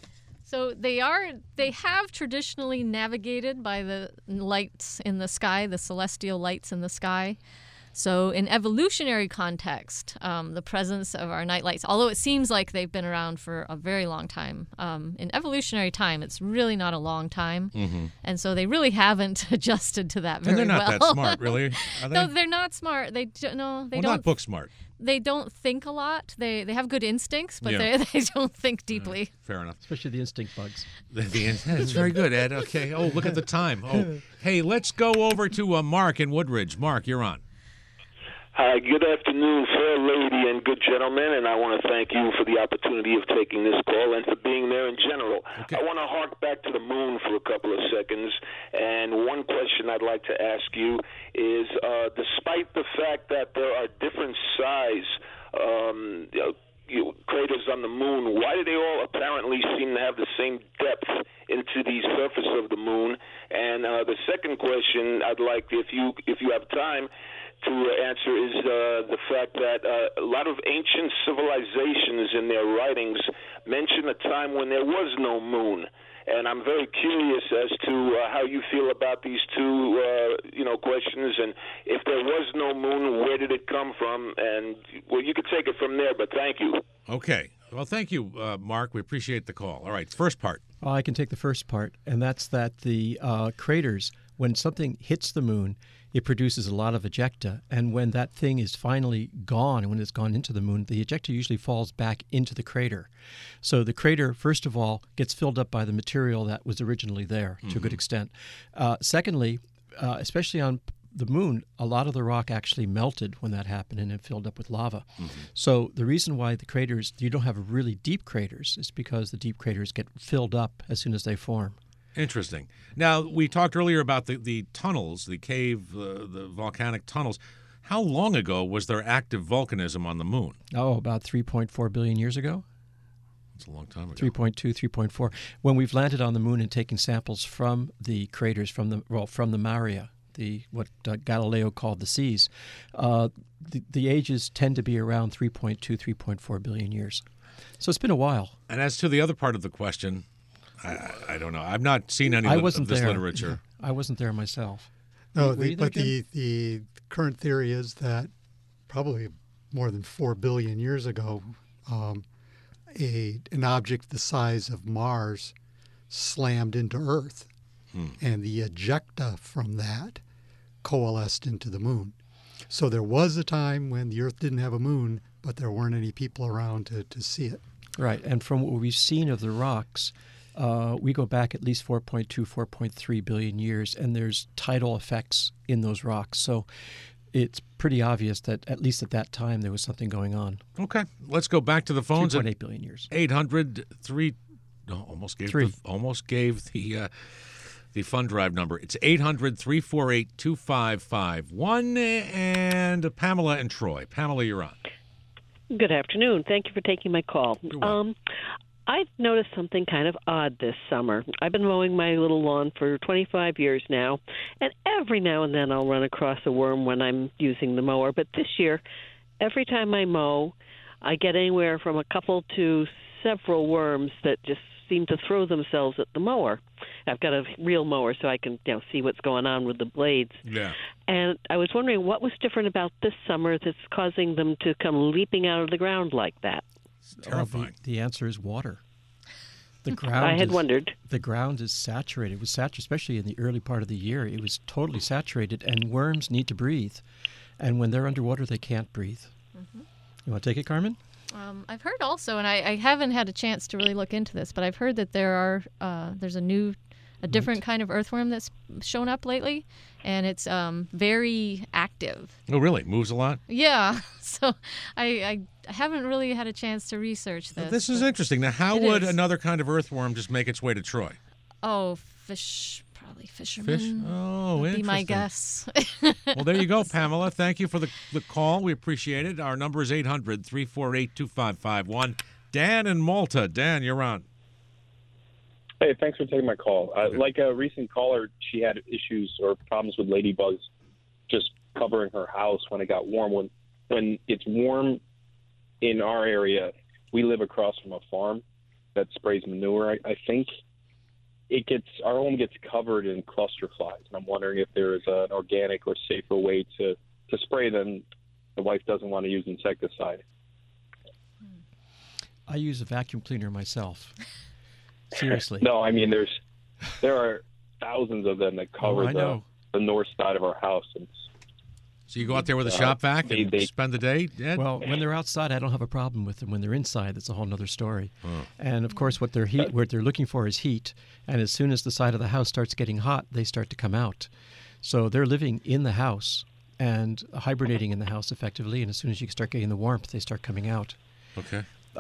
D: So they have traditionally navigated by the lights in the sky, the celestial lights in the sky. So in evolutionary context, the presence of our night lights, although it seems like they've been around for a very long time, in evolutionary time, it's really not a long time.
A: Mm-hmm.
D: And so they really haven't adjusted to that very well.
A: And they're not that smart, really, are they?
D: No, they're not smart. They don't.
A: Not book smart.
D: They don't think a lot. They have good instincts, but
A: Yeah.
D: they don't think deeply.
A: Fair enough.
B: Especially the instinct bugs.
A: That's very good, Ed. Okay. Oh, look at the time. Oh, hey, let's go over to Mark in Woodridge. Mark, you're on.
O: Hi, good afternoon, fair lady and good gentlemen, and I want to thank you for the opportunity of taking this call and for being there in general. Okay. I want to hark back to the moon for a couple of seconds, and one question I'd like to ask you is, despite the fact that there are different size craters on the moon, why do they all apparently seem to have the same depth into the surface of the moon? And the second question I'd like, if you have time, to answer is the fact that a lot of ancient civilizations in their writings mention a time when there was no moon. And I'm very curious as to how you feel about these two, questions. And if there was no moon, where did it come from? And, well, you could take it from there, but thank you.
A: Okay. Well, thank you, Mark. We appreciate the call. All right, first part.
B: Well, I can take the first part, and that's that the craters, when something hits the moon, it produces a lot of ejecta. And when that thing is finally gone, and when it's gone into the moon, the ejecta usually falls back into the crater. So the crater, first of all, gets filled up by the material that was originally there to a good extent. Secondly, especially on the moon, a lot of the rock actually melted when that happened and it filled up with lava. Mm-hmm. So the reason why the craters, you don't have really deep craters, is because the deep craters get filled up as soon as they form.
A: Interesting. Now, we talked earlier about the tunnels, the cave, the volcanic tunnels. How long ago was there active volcanism on the moon?
B: Oh, about 3.4 billion years ago.
A: That's a long time ago.
B: 3.2, 3.4. When we've landed on the moon and taken samples from the craters, from the Maria, what Galileo called the seas, the ages tend to be around 3.2, 3.4 billion years. So it's been a while.
A: And as to the other part of the question, I don't know. I've not seen any of this literature.
B: I wasn't there myself.
C: No, the current theory is that probably more than 4 billion years ago, an object the size of Mars slammed into Earth, and the ejecta from that coalesced into the moon. So there was a time when the Earth didn't have a moon, but there weren't any people around to see it.
B: Right, and from what we've seen of the rocks, we go back at least 4.2, 4.3 billion years, and there's tidal effects in those rocks. So it's pretty obvious that at least at that time there was something going on.
A: Okay, let's go back to the phones.
B: 3.8 billion years.
A: 800-3... No, almost gave the fund drive number. It's 800-348-2551. And Pamela and Troy. Pamela, you're on.
P: Good afternoon. Thank you for taking my call. I've noticed something kind of odd this summer. I've been mowing my little lawn for 25 years now, and every now and then I'll run across a worm when I'm using the mower. But this year, every time I mow, I get anywhere from a couple to several worms that just seem to throw themselves at the mower. I've got a real mower so I can see what's going on with the blades.
A: Yeah.
P: And I was wondering what was different about this summer that's causing them to come leaping out of the ground like that.
A: It's terrifying.
B: The answer is water. The ground
P: I had wondered.
B: The ground is saturated. It was saturated, especially in the early part of the year. It was totally saturated, and worms need to breathe. And when they're underwater, they can't breathe. Mm-hmm. You want to take it, Carmen?
D: I've heard also, and I haven't had a chance to really look into this, but I've heard that there's a different kind of earthworm that's shown up lately, and it's very active.
A: Oh, really? Moves a lot?
D: Yeah. So I haven't really had a chance to research this.
A: This is interesting. Now, how would another kind of earthworm just make its way to Troy?
D: Oh, probably fishermen.
A: Fish? Oh,
D: would
A: interesting.
D: be my guess.
A: Well, there you go, Pamela. Thank you for the call. We appreciate it. Our number is 800-348-2551. Dan in Malta. Dan, you're on.
Q: Hey, thanks for taking my call. Like a recent caller, she had issues or problems with ladybugs just covering her house when it got warm. When it's warm in our area, we live across from a farm, that sprays manure, I think our home gets covered in cluster flies, and I'm wondering if there is an organic or safer way to spray them. The wife doesn't want to use insecticide.
B: I use a vacuum cleaner myself. Seriously.
Q: No, I mean there are thousands of them that cover the north side of our house. And
A: so you go out there with a shop vac and spend the day, Ed?
B: Well, when they're outside, I don't have a problem with them. When they're inside, that's a whole other story. And, of course, what they're looking for is heat. And as soon as the side of the house starts getting hot, they start to come out. So they're living in the house and hibernating in the house effectively. And as soon as you start getting the warmth, they start coming out.
A: Okay.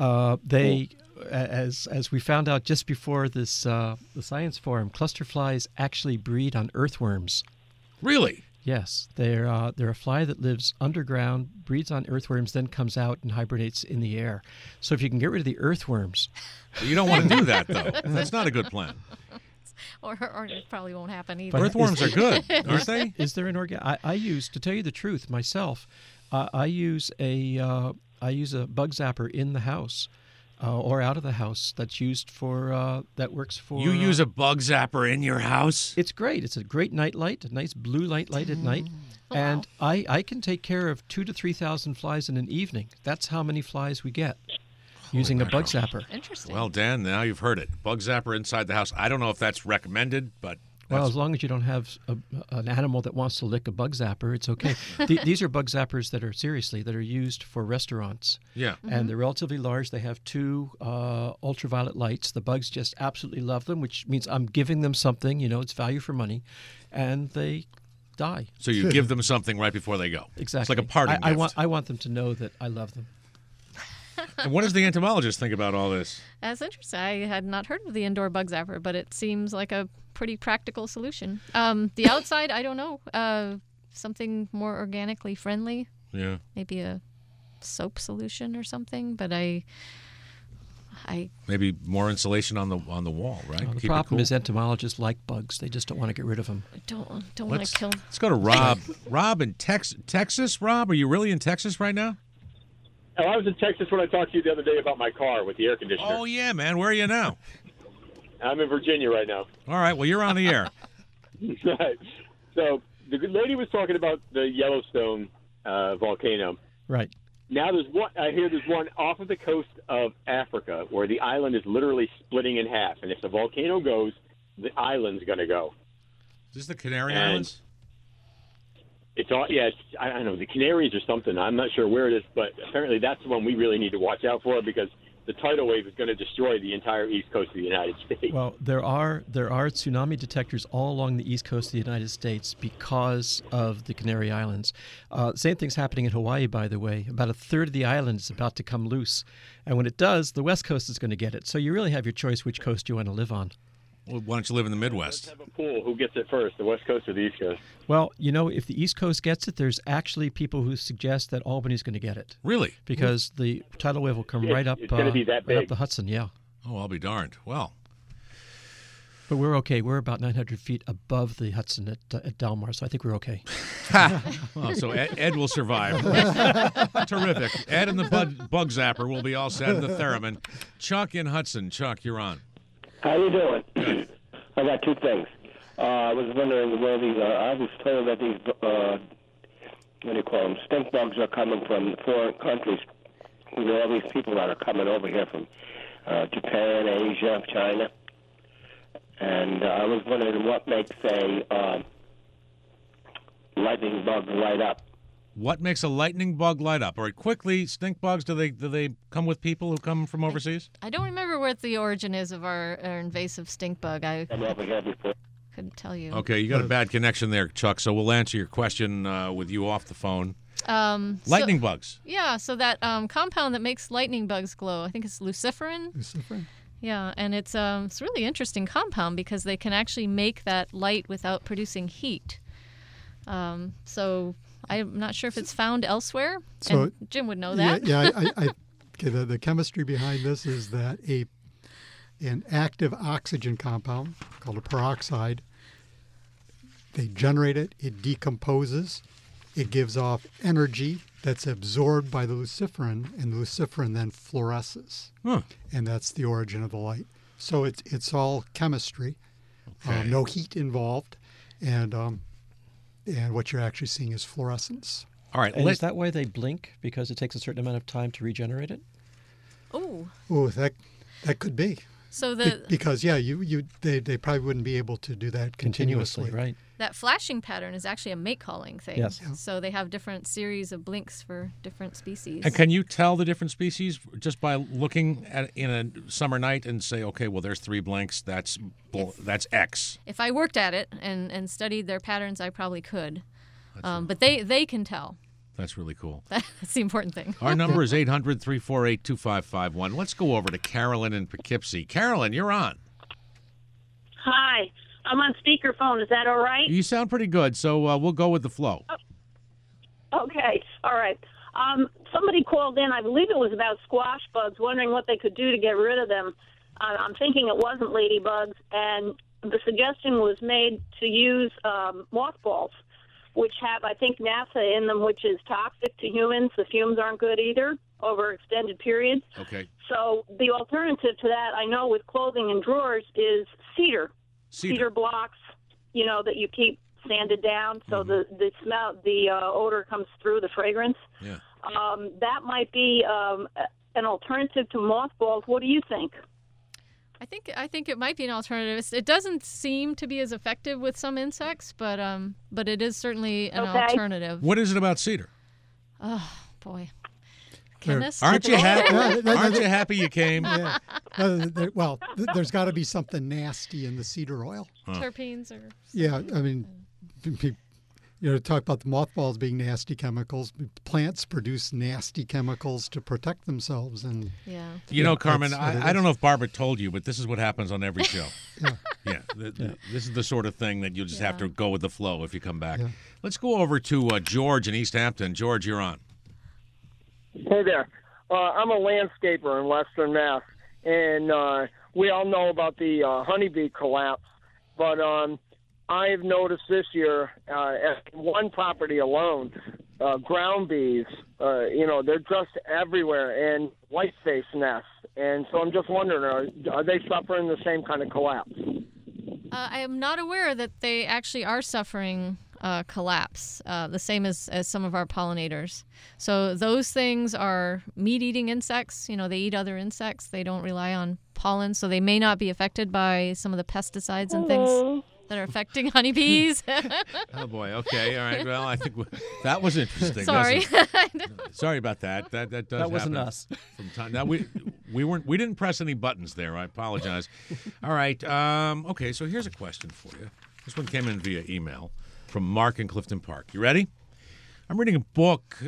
B: As we found out just before this the science forum, cluster flies actually breed on earthworms.
A: Really?
B: Yes, they're a fly that lives underground, breeds on earthworms, then comes out and hibernates in the air. So if you can get rid of the earthworms,
A: you don't want to do that though. That's not a good plan.
D: Or it probably won't happen either.
A: But earthworms are good, aren't they?
B: Is there an organic? I use, to tell you the truth, myself, I use a bug zapper in the house. Or out of the house that's used for that works for.
A: You use a bug zapper in your house?
B: It's great. It's a great night light, a nice blue light at night, and I can take care of 2,000 to 3,000 flies in an evening. That's how many flies we get using a bug zapper.
D: Interesting.
A: Well, Dan, now you've heard it. Bug zapper inside the house. I don't know if that's recommended, but.
B: Well, as long as you don't have an animal that wants to lick a bug zapper, it's okay. These are bug zappers that are used for restaurants.
A: Yeah.
B: Mm-hmm. And they're relatively large. They have 2 ultraviolet lights. The bugs just absolutely love them, which means I'm giving them something. It's value for money. And they die.
A: So you give them something right before they go.
B: Exactly.
A: It's like a parting gift.
B: I want them to know that I love them.
A: And what does the entomologist think about all this?
D: That's interesting. I had not heard of the indoor bug zapper, but it seems like a pretty practical solution. The outside, I don't know. Something more organically friendly.
A: Yeah.
D: Maybe a soap solution or something. But I
A: maybe more insulation on the wall, right?
B: The problem is entomologists like bugs. They just don't want to get rid of them.
D: Don't want to kill.
A: Let's go to Rob. Rob in Texas. Rob, are you really in Texas right now?
R: Oh, I was in Texas when I talked to you the other day about my car with the air conditioner.
A: Oh, yeah, man. Where are you now?
R: I'm in Virginia right now.
A: All right. Well, you're on the air.
R: Right. So the lady was talking about the Yellowstone volcano.
B: Right.
R: Now I hear there's one off of the coast of Africa where the island is literally splitting in half. And if the volcano goes, the island's going to go.
A: Is this the Canary Islands?
R: It's all, yeah, I don't know, the Canaries or something. I'm not sure where it is, but apparently that's the one we really need to watch out for because the tidal wave is going to destroy the entire east coast of the United States.
B: Well, there are tsunami detectors all along the east coast of the United States because of the Canary Islands. Same thing's happening in Hawaii, by the way. About a third of the island is about to come loose. And when it does, the west coast is going to get it. So you really have your choice which coast you want to live on.
A: Well, why don't you live in the Midwest?
R: Let's have a pool. Who gets it first, the West Coast or the East Coast?
B: Well, if the East Coast gets it, there's actually people who suggest that Albany's going to get it.
A: Really?
B: Because the tidal wave will come right up.
R: It's going to be that big.
B: Right up the Hudson, yeah.
A: Oh, I'll be darned. Well.
B: But we're okay. We're about 900 feet above the Hudson at Delmar, so I think we're okay.
A: Well, so Ed will survive. Terrific. Ed and the bug zapper will be all set in the theremin. Chuck in Hudson. Chuck, you're on.
S: How you doing? I got 2 things. I was wondering where these are. I was told that these, what do you call them, stink bugs are coming from foreign countries. All these people that are coming over here from Japan, Asia, China. And I was wondering what makes a lightning bug light up.
A: What makes a lightning bug light up? All right, quickly, stink bugs, do they come with people who come from overseas?
D: I don't remember what the origin is of our invasive stink bug. I couldn't tell you.
A: Okay, you got a bad connection there, Chuck, so we'll answer your question with you off the phone. Lightning bugs.
D: Yeah, so that compound that makes lightning bugs glow, I think it's luciferin.
C: Luciferin.
D: Yeah, and it's a really interesting compound because they can actually make that light without producing heat. So I'm not sure if it's found elsewhere.
C: So,
D: and Jim would know that.
C: Yeah, okay, the chemistry behind this is that an active oxygen compound called a peroxide, they generate it, it decomposes, it gives off energy that's absorbed by the luciferin, and the luciferin then fluoresces.
A: Huh.
C: And that's the origin of the light. So it's all chemistry,
A: Okay.
C: no heat involved, and what you're actually seeing is fluorescence.
A: All right.
B: And is that why they blink? Because it takes a certain amount of time to regenerate it?
D: Oh.
C: Oh, that could be.
D: So
C: because they probably wouldn't be able to do that continuously.
B: Right.
D: that flashing pattern is actually a mate calling thing.
B: Yes.
C: Yeah.
D: So they have different series of blinks for different species.
A: And can you tell the different species just by looking at in a summer night and say, okay, well, there's 3 blinks. That's X.
D: If I worked at it and studied their patterns, I probably could. But they can tell.
A: That's really cool.
D: That's the important thing.
A: Our number is 800-348-2551. Let's go over to Carolyn in Poughkeepsie. Carolyn, you're on.
T: Hi. I'm on speakerphone. Is that all right?
A: You sound pretty good, so we'll go with the flow.
T: Okay. All right. Somebody called in, I believe it was about squash bugs, wondering what they could do to get rid of them. I'm thinking it wasn't ladybugs, and the suggestion was made to use mothballs, which have, I think, naphtha in them, which is toxic to humans. The fumes aren't good either over extended periods.
A: Okay.
T: So the alternative to that, I know with clothing and drawers, is cedar. Cedar blocks, that you keep sanded down so the smell, the odor comes through, the fragrance.
A: Yeah.
T: That might be an alternative to mothballs. What do you think?
D: I think it might be an alternative. It doesn't seem to be as effective with some insects, but it is certainly an alternative.
A: What is it about cedar?
D: Oh boy, chemist.
A: Aren't you happy? Aren't you happy you came?
C: Yeah. Well, there's got to be something nasty in the cedar oil.
D: Terpenes or.
C: Yeah, I mean, talk about the mothballs being nasty chemicals. Plants produce nasty chemicals to protect themselves, and
A: Carmen, I don't know if Barbara told you, but this is what happens on every show. This is the sort of thing that you'll just have to go with the flow if you come back.
C: Yeah.
A: Let's go over to George in East Hampton. George, you're on.
U: Hey there. I'm a landscaper in Western Mass, and we all know about the honeybee collapse, but I've noticed this year at one property alone, ground bees, they're just everywhere, and whiteface nests. And so I'm just wondering, are they suffering the same kind of collapse?
D: I am not aware that they actually are suffering collapse, the same as some of our pollinators. So those things are meat-eating insects. They eat other insects. They don't rely on pollen, so they may not be affected by some of the pesticides and things that are affecting honeybees.
A: Oh boy. Okay. All right. Well, I think that was interesting.
D: Sorry.
A: Sorry about that. That does
B: That wasn't
A: happen
B: us.
A: From time. Now we didn't press any buttons there. I apologize. All right. Okay. So here's a question for you. This one came in via email from Mark in Clifton Park. You ready? I'm reading a book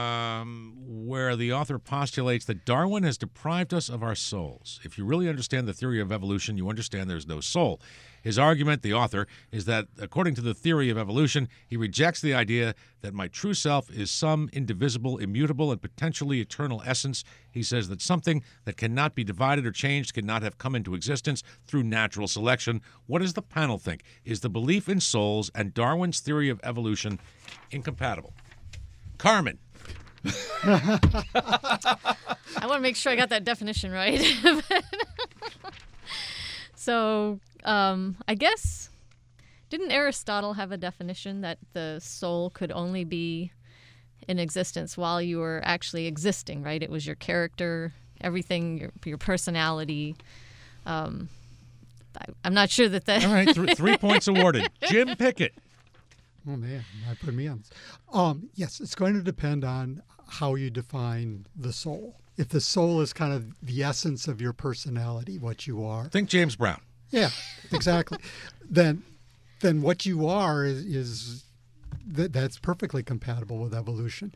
A: where the author postulates that Darwin has deprived us of our souls. If you really understand the theory of evolution, you understand there's no soul. His argument, the author, is that according to the theory of evolution, he rejects the idea that my true self is some indivisible, immutable, and potentially eternal essence. He says that something that cannot be divided or changed cannot have come into existence through natural selection. What does the panel think? Is the belief in souls and Darwin's theory of evolution incompatible? Carmen.
D: I want to make sure I got that definition right. So, I guess, didn't Aristotle have a definition that the soul could only be in existence while you were actually existing, right? It was your character, everything, your personality. I'm not sure that that...
A: All right, 3 points awarded. Jim Pickett.
C: Oh, man, I put me on. Yes, it's going to depend on how you define the soul. If the soul is kind of the essence of your personality, what you are.
A: Think James Brown.
C: Yeah, exactly. then what you are is that's perfectly compatible with evolution.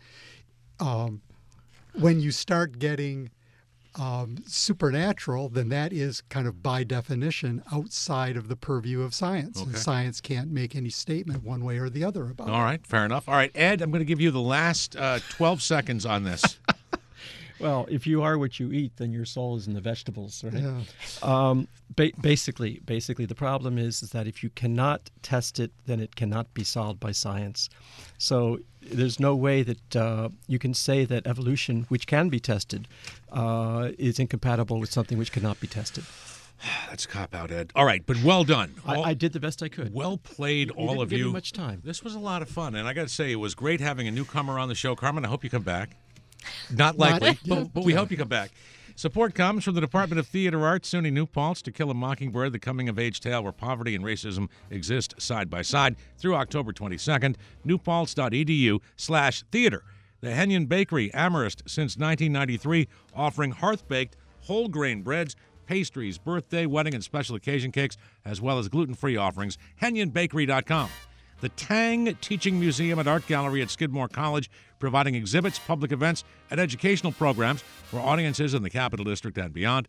C: When you start getting supernatural, then that is kind of by definition outside of the purview of science.
A: Okay.
C: And science can't make any statement one way or the other about it.
A: All right, fair enough. All right, Ed, I'm going to give you the last 12 seconds on this.
B: Well, if you are what you eat, then your soul is in the vegetables, right?
C: Yeah.
B: Basically, the problem is that if you cannot test it, then it cannot be solved by science. So there's no way that you can say that evolution, which can be tested, is incompatible with something which cannot be tested.
A: That's a cop-out, Ed. All right, but well done.
B: I did the best I could.
A: Well played, all
B: didn't
A: of
B: give
A: you.
B: me much time.
A: This was a lot of fun, and I got to say, it was great having a newcomer on the show. Carmen, I hope you come back. Not likely, but we hope you come back. Support comes from the Department of Theater Arts, SUNY New Paltz, To Kill a Mockingbird, the coming-of-age tale where poverty and racism exist side by side through October 22nd. newpaltz.edu/theater. The Henyon Bakery, Amherst, since 1993, offering hearth-baked, whole-grain breads, pastries, birthday, wedding, and special occasion cakes, as well as gluten-free offerings. HenyonBakery.com. The Tang Teaching Museum and Art Gallery at Skidmore College, providing exhibits, public events, and educational programs for audiences in the Capital District and beyond.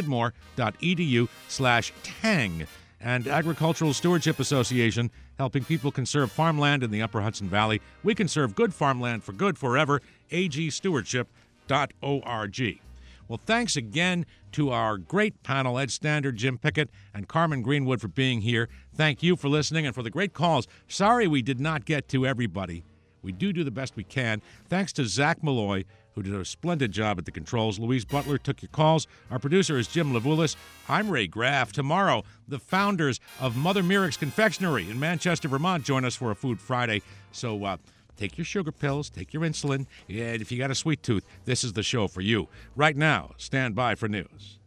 A: Skidmore.edu/tang. And Agricultural Stewardship Association, helping people conserve farmland in the Upper Hudson Valley. We conserve good farmland for good forever. agstewardship.org. Well, thanks again to our great panel, Ed Standard, Jim Pickett, and Carmen Greenwood for being here. Thank you for listening and for the great calls. Sorry we did not get to everybody. We do the best we can. Thanks to Zach Malloy, who did a splendid job at the controls. Louise Butler took your calls. Our producer is Jim Levulis. I'm Ray Graff. Tomorrow, the founders of Mother Merrick's Confectionery in Manchester, Vermont, join us for a Food Friday. So, take your sugar pills, take your insulin, and if you got a sweet tooth, this is the show for you. Right now, stand by for news.